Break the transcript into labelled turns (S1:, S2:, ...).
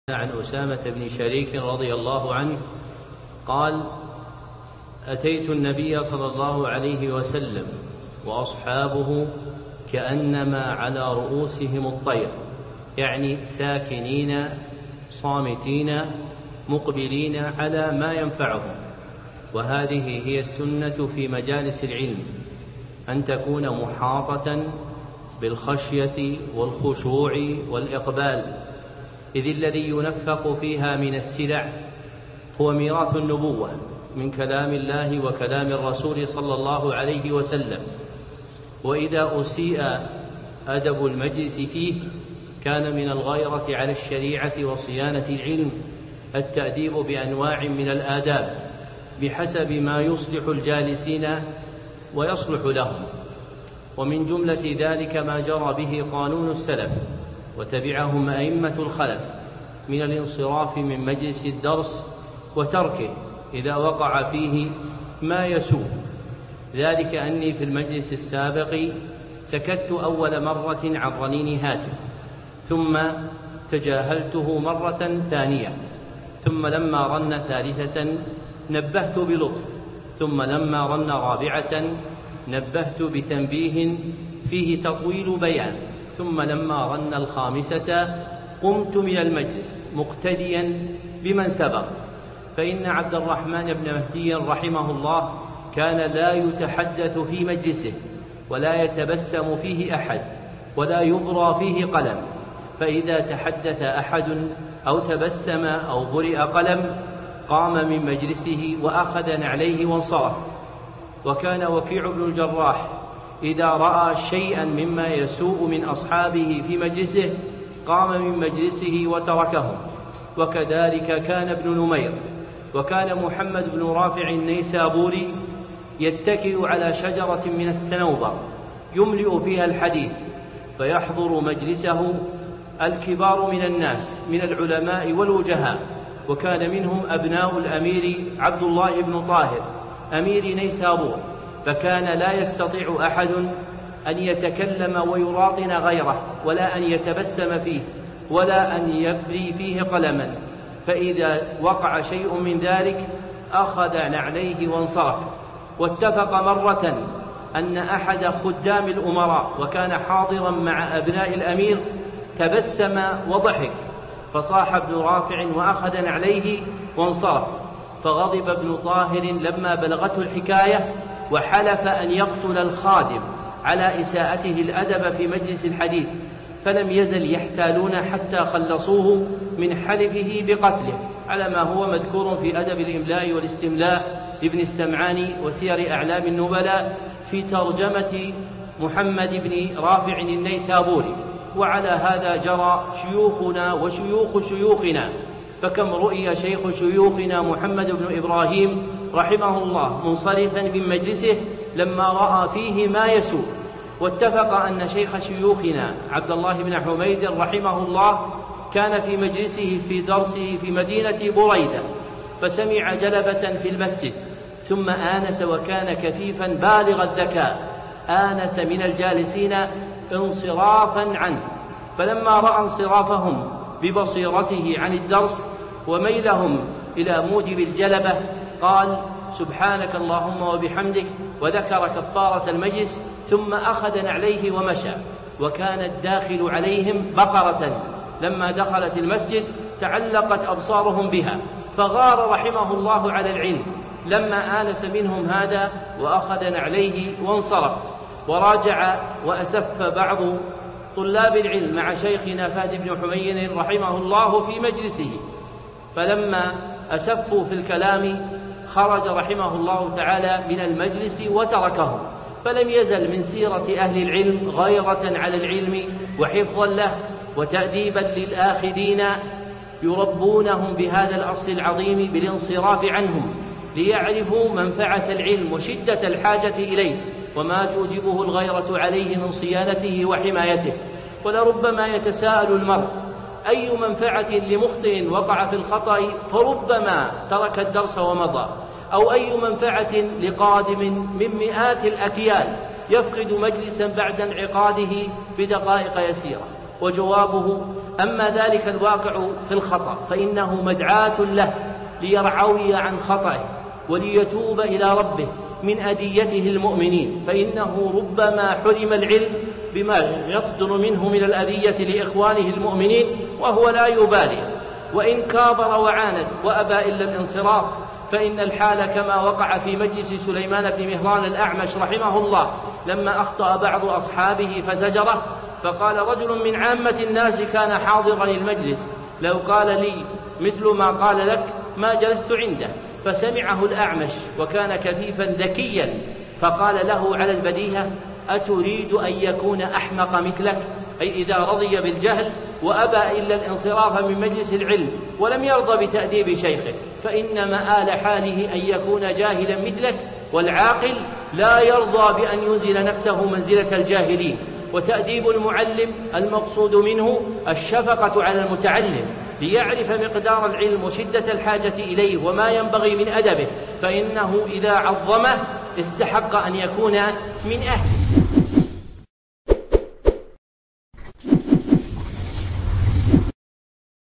S1: عن أسامة بن شريك رضي الله عنه قال: أتيت النبي صلى الله عليه وسلم وأصحابه كأنما على رؤوسهم الطير، يعني ساكنين صامتين مقبلين على ما ينفعهم. وهذه هي السنة في مجالس العلم، أن تكون محاطة بالخشية والخشوع والإقبال، إذ الذي ينفق فيها من السلع هو ميراث النبوة من كلام الله وكلام الرسول صلى الله عليه وسلم. وإذا أسيء أدب المجلس فيه كان من الغيرة على الشريعة وصيانة العلم التأديب بأنواع من الآداب بحسب ما يصلح الجالسين ويصلح لهم. ومن جملة ذلك ما جرى به قانون السلف وتبعهم أئمة الخلف من الانصراف من مجلس الدرس وتركه إذا وقع فيه ما يسوء. ذلك أني في المجلس السابق سكت أول مرة عن رنين هاتف، ثم تجاهلته مرة ثانية، ثم لما رن ثالثة نبهت بلطف، ثم لما رن رابعة نبهت بتنبيه فيه تطويل بيان، ثم لما رن الخامسة قمت من المجلس مقتديا بمن سبق. فإن عبد الرحمن بن مهدي رحمه الله كان لا يتحدث في مجلسه ولا يتبسم فيه أحد ولا يبرى فيه قلم، فإذا تحدث أحد أو تبسم أو برئ قلم قام من مجلسه وأخذ نعليه وانصرف. وكان وكيع بن الجراح إذا رأى شيئا مما يسوء من أصحابه في مجلسه قام من مجلسه وتركهم. وكذلك كان ابن نمير. وكان محمد بن رافع النيسابوري يتكئ على شجرة من السنوبر يملئ فيها الحديث، فيحضر مجلسه الكبار من الناس من العلماء والوجهاء، وكان منهم أبناء الأمير عبد الله بن طاهر أمير نيسابور، فكان لا يستطيع أحد أن يتكلم ويراطن غيره ولا أن يتبسم فيه ولا أن يبري فيه قلما، فإذا وقع شيء من ذلك أخذ نعليه وانصرف. واتفق مرة أن أحد خدام الأمراء وكان حاضرا مع أبناء الأمير تبسم وضحك، فصاح ابن رافع وأخذ نعليه وانصرف، فغضب ابن طاهر لما بلغته الحكاية وحلف أن يقتل الخادم على إساءته الأدب في مجلس الحديث، فلم يزل يحتالون حتى خلصوه من حلفه بقتله، على ما هو مذكور في أدب الإملاء والاستملاء لابن السمعاني وسير أعلام النبلاء في ترجمة محمد بن رافع النيسابوري. وعلى هذا جرى شيوخنا وشيوخ شيوخنا، فكم رؤي شيخ شيوخنا محمد بن إبراهيم رحمه الله منصرفا من مجلسه لما رأى فيه ما يسوء. واتفق أن شيخ شيوخنا عبد الله بن حميد رحمه الله كان في مجلسه في درسه في مدينة بريدة، فسمع جلبة في المسجد ثم آنس، وكان كثيفا بالغ الذكاء، آنس من الجالسين انصرافا عنه، فلما رأى انصرافهم ببصيرته عن الدرس وميلهم إلى موجب الجلبة قال: سبحانك اللهم وبحمدك، وذكر كفارة المجلس، ثم أخذ نعليه ومشى. وكان الداخل عليهم بقرة، لما دخلت المسجد تعلقت أبصارهم بها، فغار رحمه الله على العلم لما آنس منهم هذا وأخذ نعليه وانصرف. وراجع وأسف بعض طلاب العلم مع شيخنا فهد بن حميد رحمه الله في مجلسه، فلما أسفوا في الكلام خرج رحمه الله تعالى من المجلس وتركهم. فلم يزل من سيرة أهل العلم غيرة على العلم وحفظا له وتأديبا للآخذين، يربونهم بهذا الأصل العظيم بالانصراف عنهم ليعرفوا منفعة العلم وشدة الحاجة إليه وما توجبه الغيرة عليه من صيانته وحمايته. ولربما يتساءل المرء: أي منفعة لمخطئ وقع في الخطأ فربما ترك الدرس ومضى، أو أي منفعة لقادم من مئات الأكيال يفقد مجلسا بعد انعقاده بدقائق يسيرة؟ وجوابه أما ذلك الواقع في الخطأ فإنه مدعاة له ليرعوي عن خطأه وليتوب إلى ربه من أذيته المؤمنين، فإنه ربما حرم العلم بما يصدر منه من الأذية لإخوانه المؤمنين وهو لا يبالي، وإن كابر وعاند وأبى إلا الانصراف، فإن الحال كما وقع في مجلس سليمان بن مهران الأعمش رحمه الله لما أخطأ بعض أصحابه فزجره، فقال رجل من عامة الناس كان حاضرا المجلس لو قال لي مثل ما قال لك ما جلست عنده، فسمعه الأعمش وكان كفيفا ذكيا فقال له على البديهة أتريد أن يكون أحمق مثلك؟ أي إذا رضي بالجهل وأبى إلا الانصراف من مجلس العلم ولم يرضى بتأديب شيخه فإن مآل حاله أن يكون جاهلا مثلك، والعاقل لا يرضى بأن ينزل نفسه منزلة الجاهلين. وتأديب المعلم المقصود منه الشفقة على المتعلم ليعرف مقدار العلم وشدة الحاجة إليه وما ينبغي من أدبه، فإنه إذا عظمه استحق أن يكون من أهله.